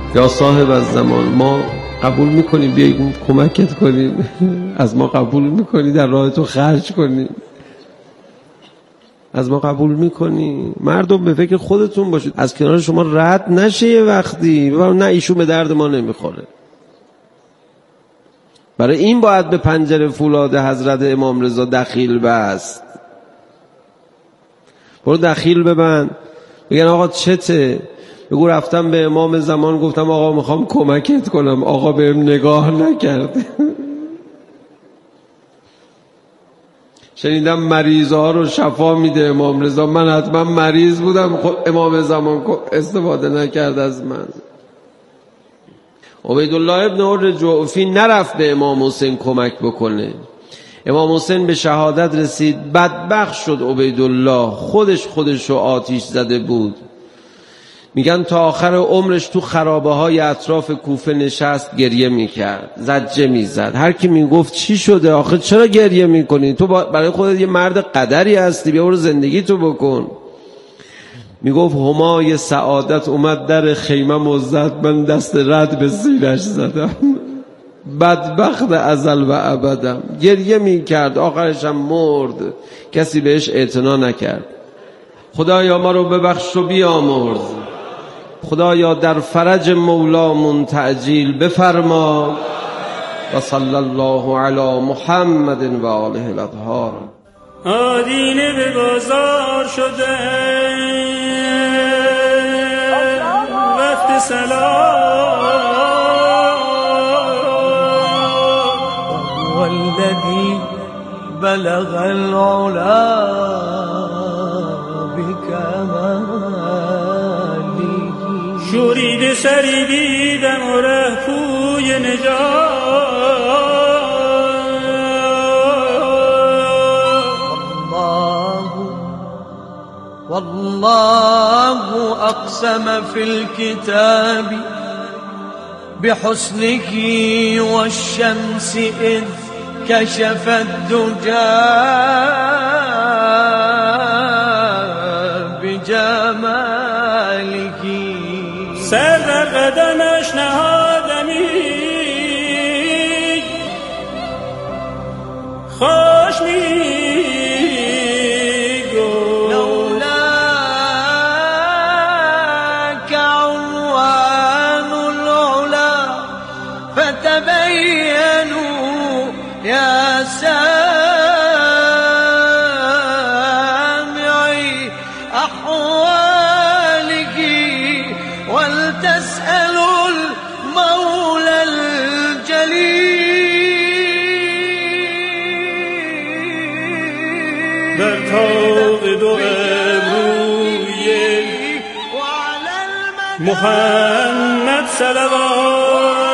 یا صاحب الزمان، ما قبول میکنیم بیاییم کمکت کنیم؟ از ما قبول میکنی در راه تو خرج کنیم؟ از ما قبول میکنی؟ مردم به فکر خودتون باشید، از کنار شما رد نشه یه وقتی. نه ایشون به درد ما نمیخوره. برای این باید به پنجره فولاد حضرت امام رضا دخیل بست. برو دخیل ببند، بگن آقا چته؟ بگو رفتم به امام زمان گفتم آقا میخوام کمکت کنم، آقا بهم نگاه نکرد. شنیدم مریضا رو شفا میده امام رضا، من حتما مریض بودم، امام زمان استفاده نکرد از من. عبیدالله ابن حر جعفی نرفت به امام حسین کمک بکنه. امام حسین به شهادت رسید، بدبخت شد عبیدالله، خودش رو آتیش زده بود. میگن تا آخر عمرش تو خرابه های اطراف کوفه نشست گریه میکرد، زجه میزد. هر کی میگفت چی شده آخه، چرا گریه میکنی؟ تو برای خودت یه مرد قدری هستی، بیا برو زندگی تو بکن. میگفت همای سعادت اومد در خیمم و زد، من دست رد به زیرش زدم. بدبخت ازل و ابدم. گریه میکرد، آخرشم مرد، کسی بهش اعتنا نکرد. خدایا ما رو ببخش و بیامرز، خدایا در فرج مولامون تعجیل بفرما. و صلی الله علی محمد و آله الاطهار. آدینه به بازار شده وقت سلام، والذی بلغ العلا شورید سری دیدم و ره پوی نجات. والله اقسم في الكتاب بحسنه والشمس اذ كشفت دجى بجماله. سر در قدمش نهادمی خوش میگو، لولاک عنوان العلا فتبینوا یا سامعی احواله ولتسألوا المولى الجليل. در تاق دو ابروی محمد صلوات،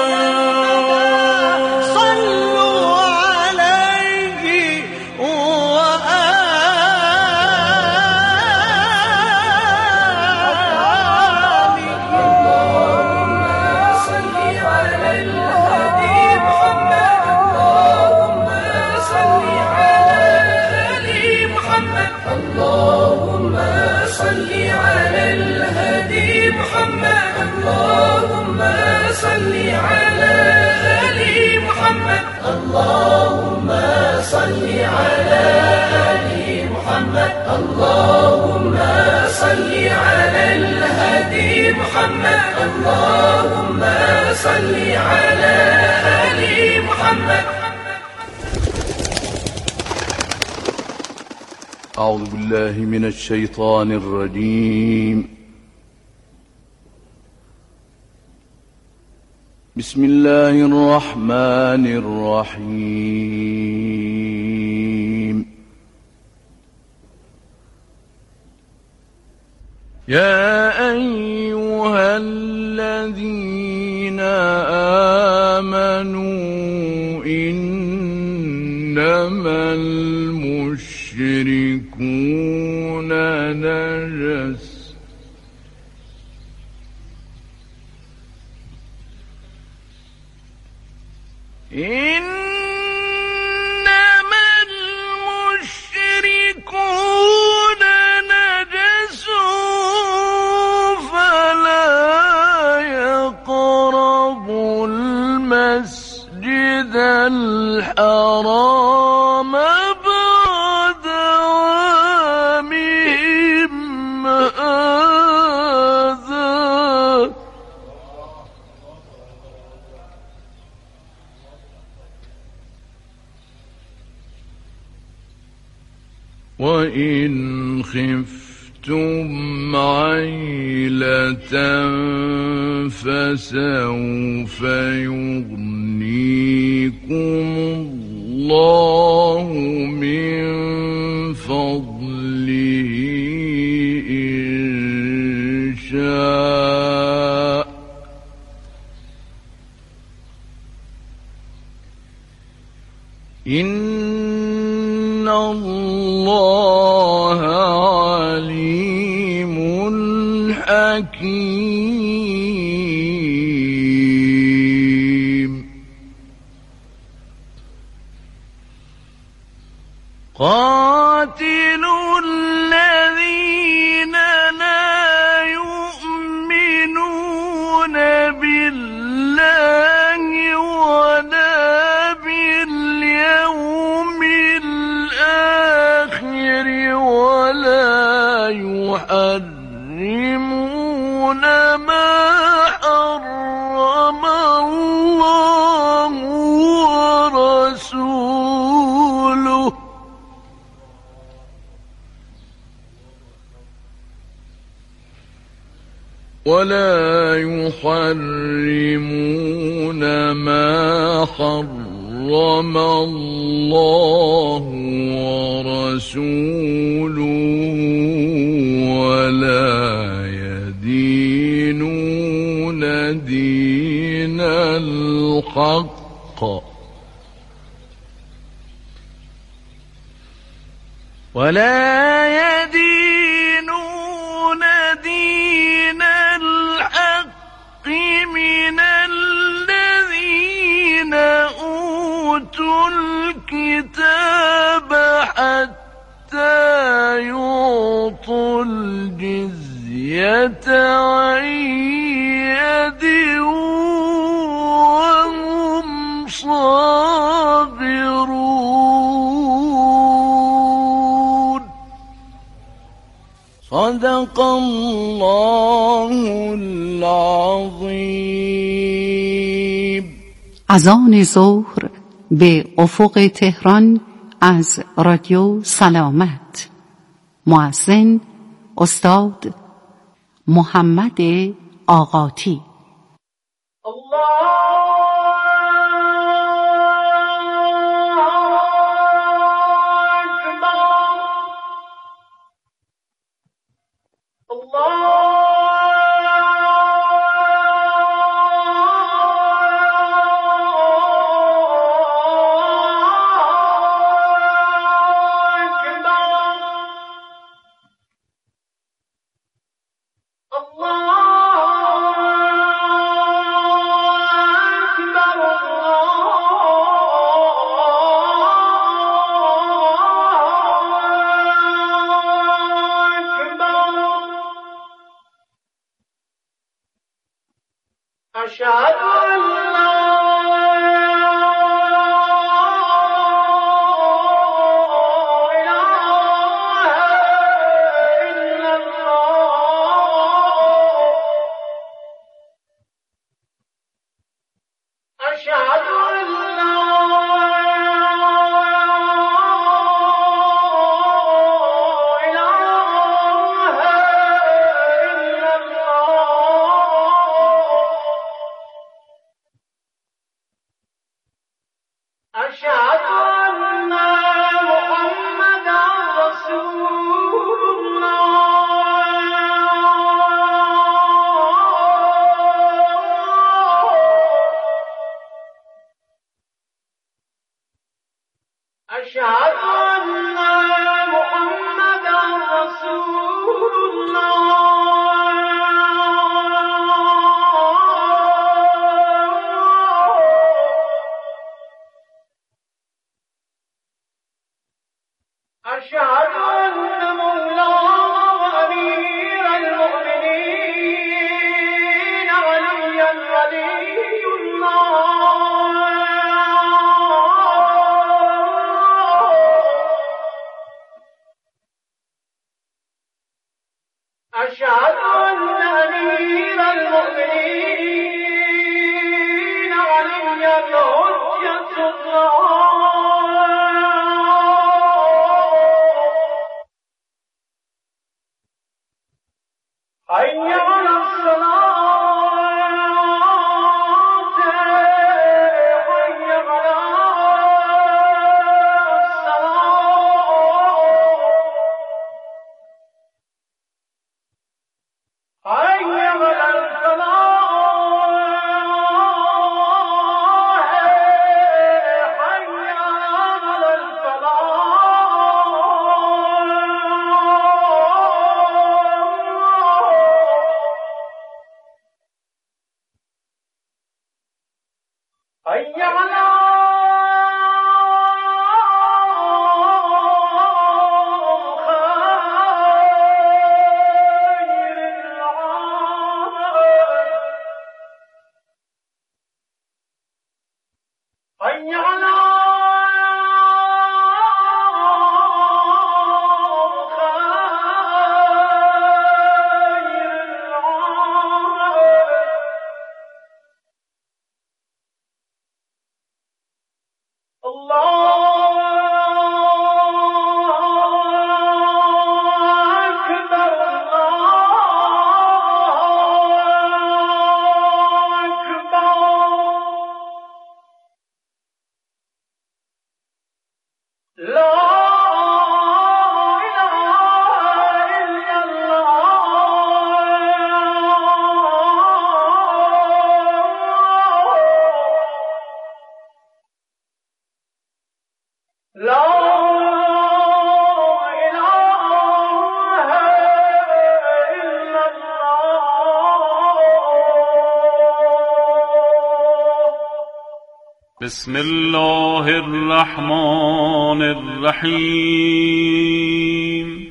صلوا عليه اللهم صل على الهدي محمد، اللهم صل على آل محمد، اللهم صل على آل محمد، اللهم صل على الهدي محمد، اللهم صل على آل محمد. أعوذ بالله من الشيطان الرجيم. بسم الله الرحمن الرحيم. يا أيها الذين آمنوا إنما المشركون نجس إنما المشركون نجس فلا يقربوا المسجد الحرام بعد عامهم هذا وإن خفتم عيلة فسوف يغنيكم الله من فضله إن شاء إن الله عليم حكيم قاتلوا الذين لا يؤمنون بالله ولا باليوم الآخر ولا يحرمون ما حرم الله ورسوله ولا يحرمون ما حرم الله ورسوله ولا يدينون دين الحق من الذين أوتوا الكتاب حتى يعطوا الجزية عن يد وهم صاغرون. صدق الله العظيم. اذان ظهر به افق تهران از رادیو سلامت. مؤذن استاد محمد آقاتی. أشهد أن لا إله إلا الله. أشهد أن لا إله إلا الله. أشهد أن محمدا رسول الله. أشهد أن محمدا رسول الله. أشهد أن مولانا وأمير المؤمنين ولي الله. بسم الله الرحمن الرحیم.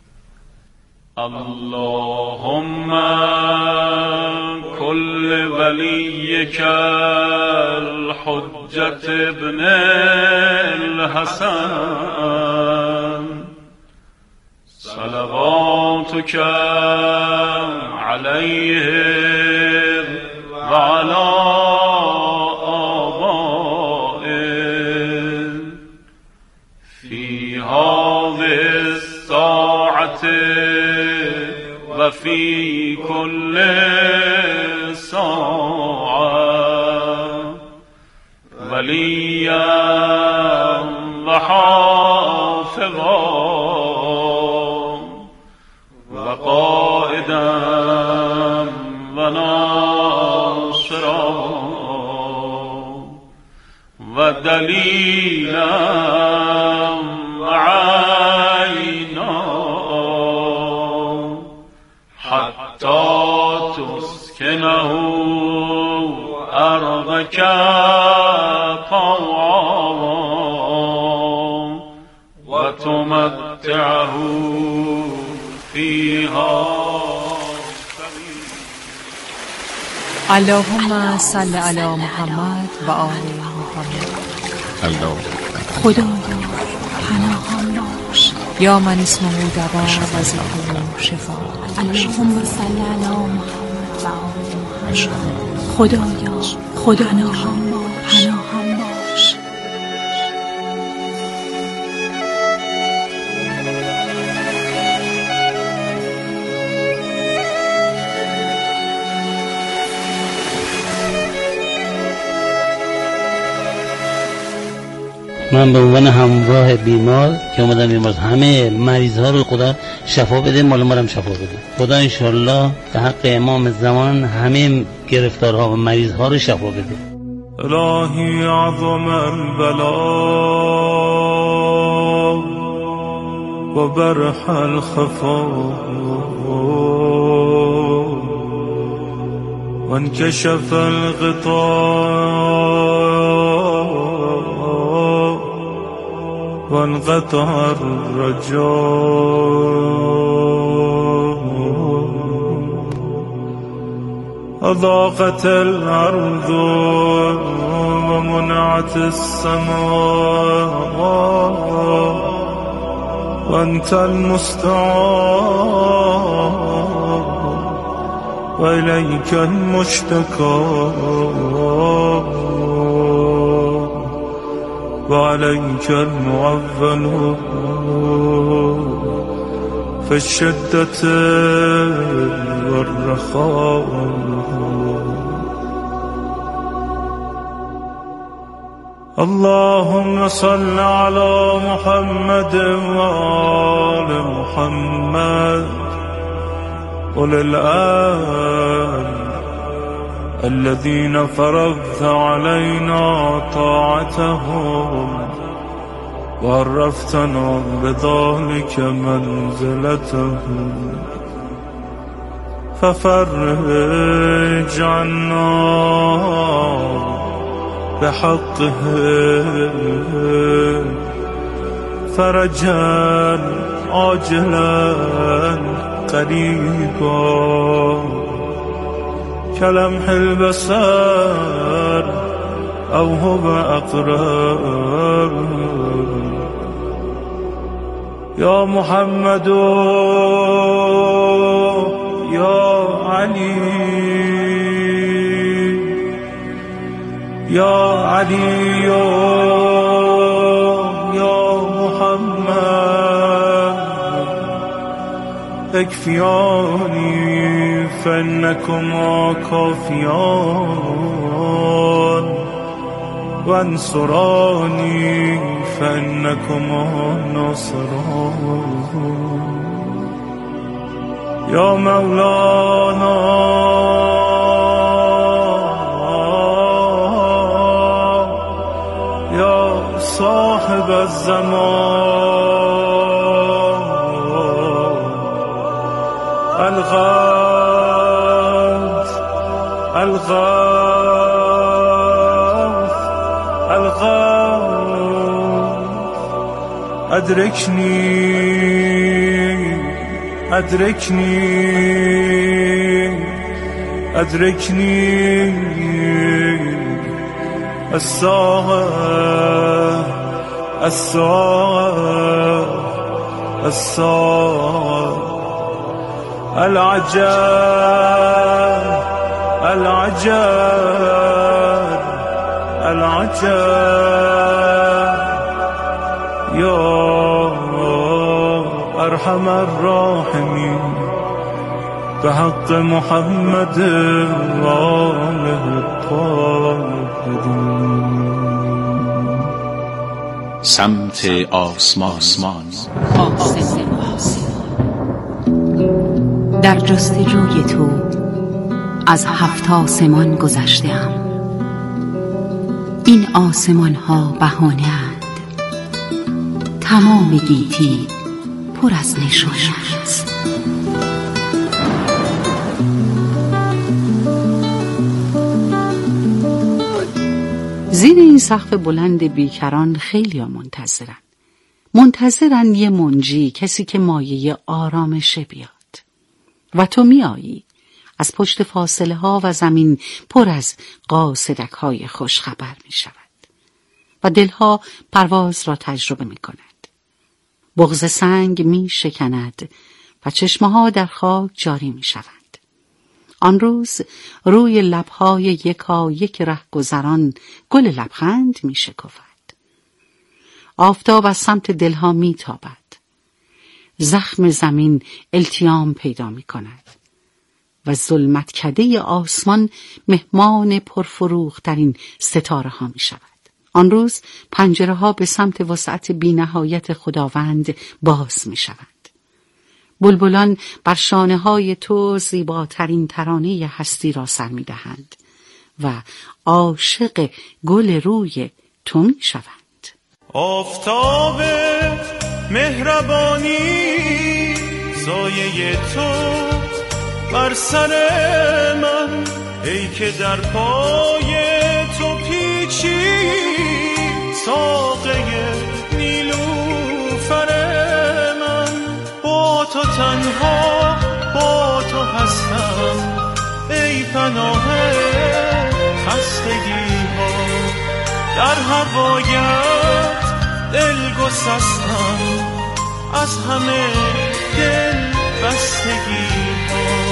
اللهم كل وليك الحجة ابن الحسن صلواتك عليه وعلى وفي كل ساعة وليا وحافظا وقائدا وناصرا ودليلا تسكنه أرضك طوعا وتمتعه فيها. اللهم صل على محمد و آل محمد. خدایا پناهم باش یا من اسمه دوا و ذکره شفا. اللهم صل علی محمد و آل محمد. خدایا پناهم باش. من به عنوان همراه بیمار که اومدم امروز همه مریض ها رو خدا شفا بده، مال ما هم شفا بده. خدا انشالله به حق امام زمان همه گرفتارها و مریض ها رو شفا بده. الهی عظم البلا و برح الخفا و انکشف الغطاء وانقطع الرجاء أضاقت الأرض ومنعت السماء وأنت المستعان وإليك المشتكى وعليك المعول في الشدة والرخاء. اللهم صل على محمد وآل محمد أولي الآل الذين فرضت علينا طاعتهم وعرفتنا بذلك منزلتهم، ففرج عنا بحقهم فرجا عاجلا قريبا كلمح البصر أو هو أقرب. يا محمد يا علي يا علي يا محمد اكفياني فإنكما كافيان وانصراني فإنكما ناصران. يا مولانا يا صاحب الزمان الغوث الغوث الغوث أدركني أدركني أدركني الساعة الساعة الساعة العجاب العجاب العجاب. يا أرحم الراحمين بحق محمد وآله الطاهرين. سمت آسمان. در جستجوی تو از 7 آسمان گذشته‌ام. این آسمان ها بهانه اند، تمام گیتی پر از نشانه است. زیر این سقف بلند بیکران خیلی ها منتظرن یه منجی، کسی که مایه آرامش بیاد. و تو میایی. از پشت فاصله ها و زمین پر از قاصدک های خوش خبر می شود و دلها پرواز را تجربه می کند. بغض سنگ می شکند و چشمه ها در خاک جاری می شود. آن روز روی لبهای یکا یک رهگذران گل لبخند می شکفد. آفتاب از سمت دلها می تابد. زخم زمین التیام پیدا می کند و ظلمتکده آسمان مهمان پرفروغ‌ترین ستاره ها می شود. آن روز پنجره ها به سمت وسعت بی نهایت خداوند باز می شود. بلبلان بر شانه های تو زیباترین ترانه هستی را سر می دهند و عاشق گل روی تو می شوند. آفتاب مهربانی سایه تو بر سر من، ای که در پای تو پیچی ساقه نیلوفر من. با تو تنها با تو هستم ای پناه خستگی ها، در هوایت دل گسستم از همه دل بستگی ها.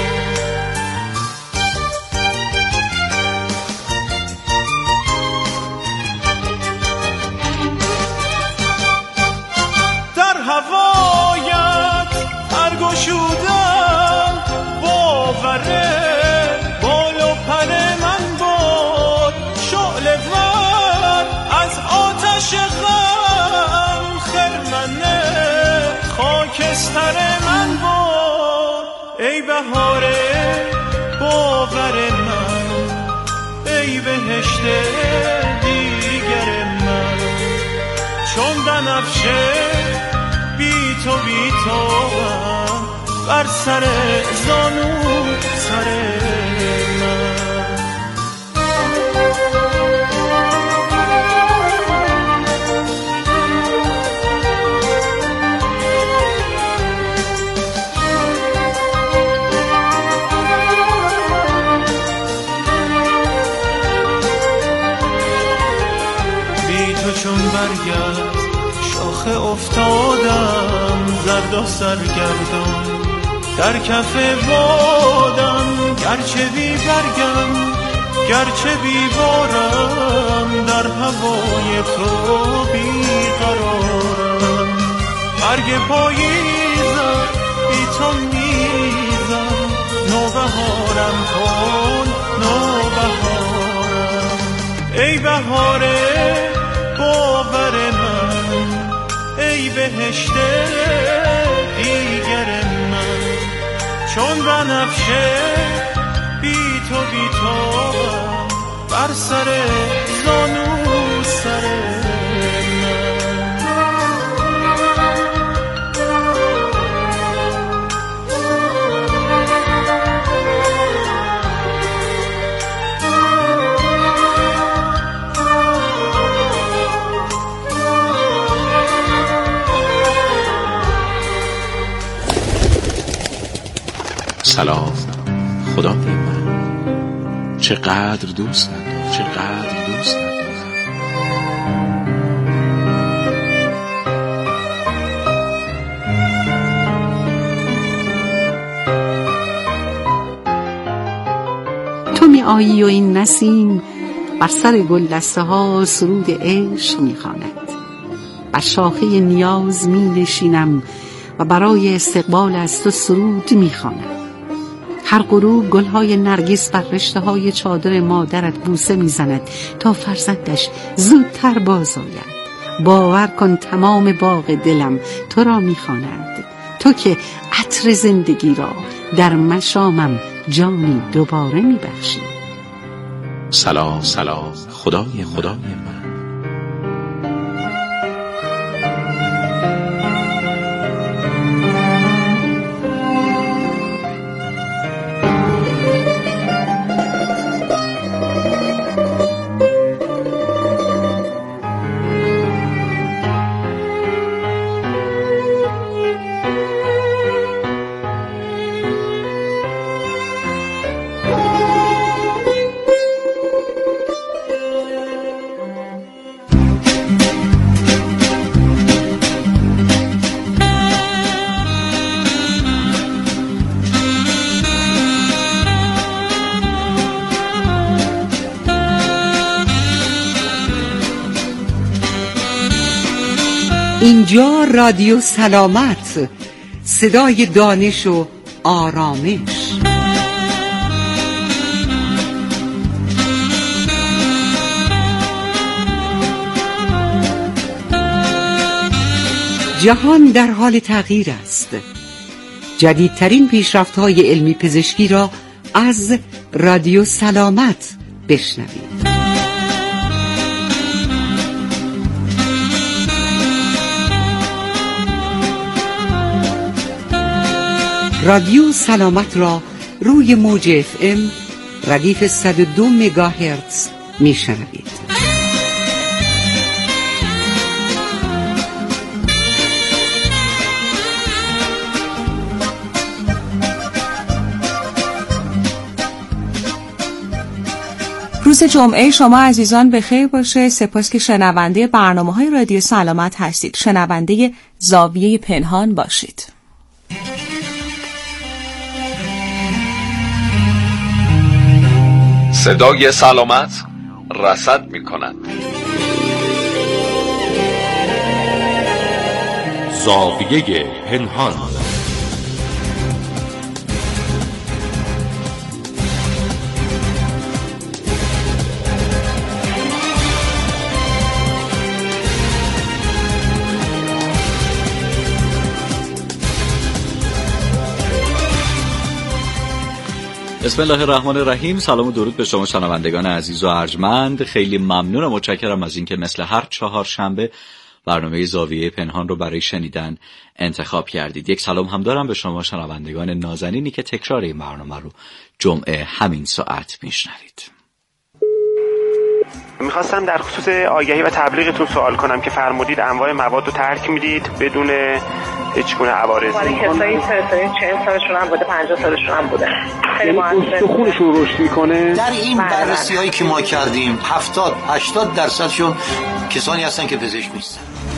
عاشقم خرمن خاکستر من بود، ای بهار باور من، ای بهشت دیگر من. چون بنفشه بی تو بر سر زانو سر من. چون برگرد شاخه افتادم، زرد و سرگردان در کف بادم. گرچه بی برگم گرچه بی بارم، در هوای تو بی قرارم. برگ پاییزم بی تو میزم، نوبهارم کن نوبهارم. ای بهاره باور من، ای بهشت دیگر من. چون بنفشه بی تو بر سر زانو سر من. سلام خدای من، چقدر دوست ندارم، چقدر دوست ندارم. تو می آیی و این نسیم بر سر گلدسته ها سرود عشق می خواند. بر شاخه نیاز می نشینم و برای استقبال از تو سرود می خوانم. هر غروب گلهای نرگس بر رشته‌های چادر مادرت بوسه میزند تا فرزندش زودتر باز آید. باور کن تمام باغ دلم تو را میخواند، تو که عطر زندگی را در مشامم جانی دوباره میبخشی. سلام خدای من. اینجا رادیو سلامت، صدای دانش و آرامش. جهان در حال تغییر است. جدیدترین پیشرفت‌های علمی پزشکی را از رادیو سلامت بشنوید. رادیو سلامت را روی موج FM ردیف 102 مگاهرتز میشنوید. روز جمعه شما عزیزان بخیر باشه. سپاس که شنونده برنامه‌های رادیو سلامت هستید. شنونده زاویه پنهان باشید. صدای سلامت رصد می کند. زاویه پنهان. بسم الله الرحمن الرحیم. سلام و درود به شما شنوندگان عزیز و ارجمند. خیلی ممنونم و متشکرم از اینکه مثل هر چهارشنبه برنامه زاویه پنهان رو برای شنیدن انتخاب کردید. یک سلام هم دارم به شما شنوندگان نازنینی که تکرار این برنامه رو جمعه همین ساعت میشنوید. میخواستم در خصوص آگهی و تبلیغتون سوال کنم که فرمودید انواع مواد رو ترک میدید بدون هیچ گونه عوارضی. کسایی 40 سالشون هم بوده 50 سالشون هم بوده. خیلی مهمه. خونشون رشد میکنه. در این بررسی‌هایی که ما کردیم 70-80% کسانی هستن که پزشک نیستن.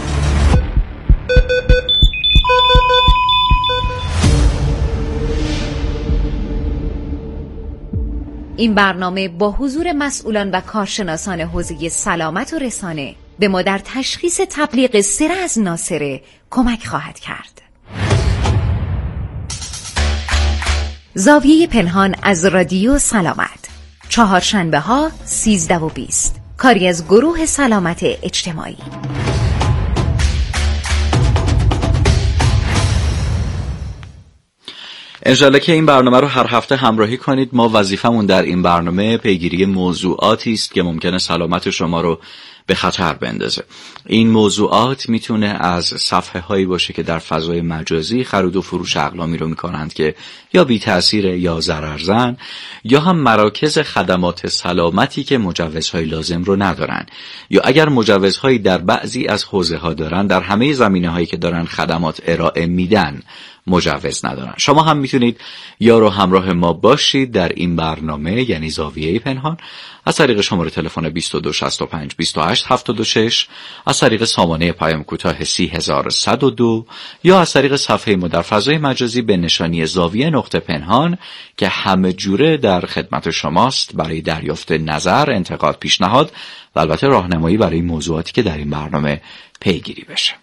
این برنامه با حضور مسئولان و کارشناسان حوزه سلامت و رسانه به ما در تشخیص تبلیغ سره از ناسره کمک خواهد کرد. زاویه پنهان از رادیو سلامت، چهارشنبه ها 13:20، کاری از گروه سلامت اجتماعی. انشالله که این برنامه رو هر هفته همراهی کنید. ما وظیفمون در این برنامه پیگیری موضوعاتی است که ممکنه سلامت شما رو به خطر بندازه. این موضوعات میتونه از صفحه هایی باشه که در فضای مجازی خرید و فروش اقلامی رو میکنند که یا بی تأثیر یا ضررزن، یا هم مراکز خدمات سلامتی که مجوزهای لازم رو ندارن، یا اگر مجوزهایی در بعضی از حوزه ها دارن در همه زمینه هایی که دارن خدمات ارائه میدن مجوز ندارن. شما هم میتونید یارو همراه ما باشید در این برنامه، یعنی زاویه پنهان، از طریق شماره تلفن 2265 28 76، از طریق سامانه پیام کوتاه 30102، یا از طریق صفحه ما در فضای مجازی به نشانی زاویه نقطه پنهان که همه جوره در خدمت شماست برای دریافت نظر، انتقاد، پیشنهاد و البته راهنمایی برای موضوعاتی که در این برنامه پیگیری بشه.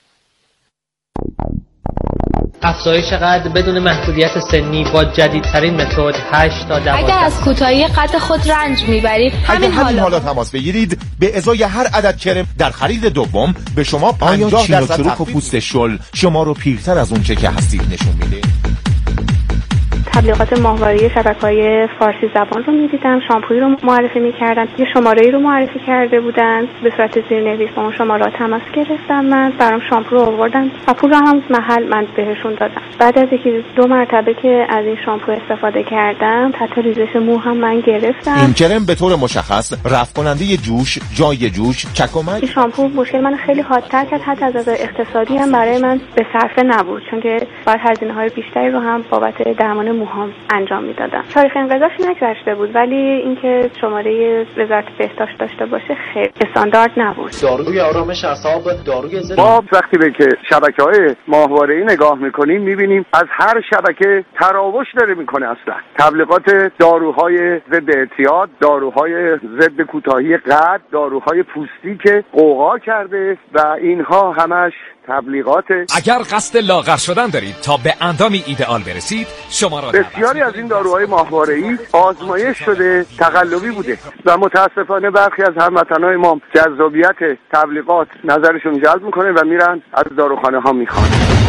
افزایش قد بدون محدودیت سنی با جدیدترین متد 8 تا 12. اگر از کوتاهی قد خود رنج میبرید همین حالا تماس بگیرید. به ازای هر عدد کرم در خرید دوم به شما 50% تخفیف و پوست شل شما رو پیرتر از اون چه که هستید نشون میده. تبلیغات ماهواره شبکه‌های فارسی زبان رو می‌دیدم، شامپویی رو معرفی می‌کردن، یه شماره‌ای رو معرفی کرده بودن به صورت زیرنویس، با اون شماره تماس گرفتم، من برام شامپو رو آوردن و پول رو هم محل من بهشون دادم. بعد از اینکه 2 مرتبه که از این شامپو استفاده کردم، تحت ریزش مو هم من گرفتم. این کرم به طور مشخص رفع کننده جوش، جای جوش، چکمک. این شامپو مشکل من خیلی حادتر کرد، حتی از نظر اقتصادی هم برای من به صرفه نبود، چون که باید هزینه‌های بیشتری رو هم بابت درمان موهام انجام میدادم. تاریخ انقضاش نگذشته بود، ولی اینکه شماره وزارت بهداشت داشته باشه خیلی استاندارد نبود. داروی آرامش اعصاب، داروی ضد ما وقتی به که شبکه‌های ماهواره‌ای نگاه می‌کنیم می‌بینیم از هر شبکه تراوش داره می‌کنه. اصلا تبلیغات داروهای ضد اعتیاد، داروهای ضد کوتاهی قد، داروهای پوستی که قوقا کرده و اینها همش تبلیغات. اگر قصد لاغر شدن دارید تا به اندامی ایدئال برسید، شما را بسیاری از این داروهای ماهواره‌ای آزمایش شده تقلبی بوده و متاسفانه برخی از هموطنان ما جذابیت تبلیغات نظرشون جلب میکنه و میرن از داروخانه ها میخوان.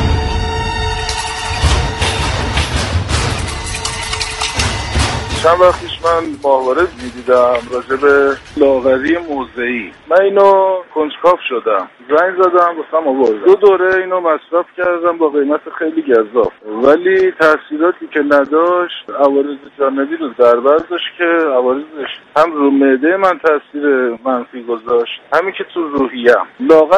چند وقت پیش من ماهواره میدیدم راجع به لاغری موضعی. من اینو کنجکاو شدم، زنگ زدم گفتم آوردم 2 دوره اینو مصرف کردم با قیمت خیلی گزاف، ولی تاثیراتی که نداشت عوارض جانبی رو در بر داشت که عوارضش هم رو معده من تاثیر منفی گذاشت، همین که تو روحیه‌ام لاغر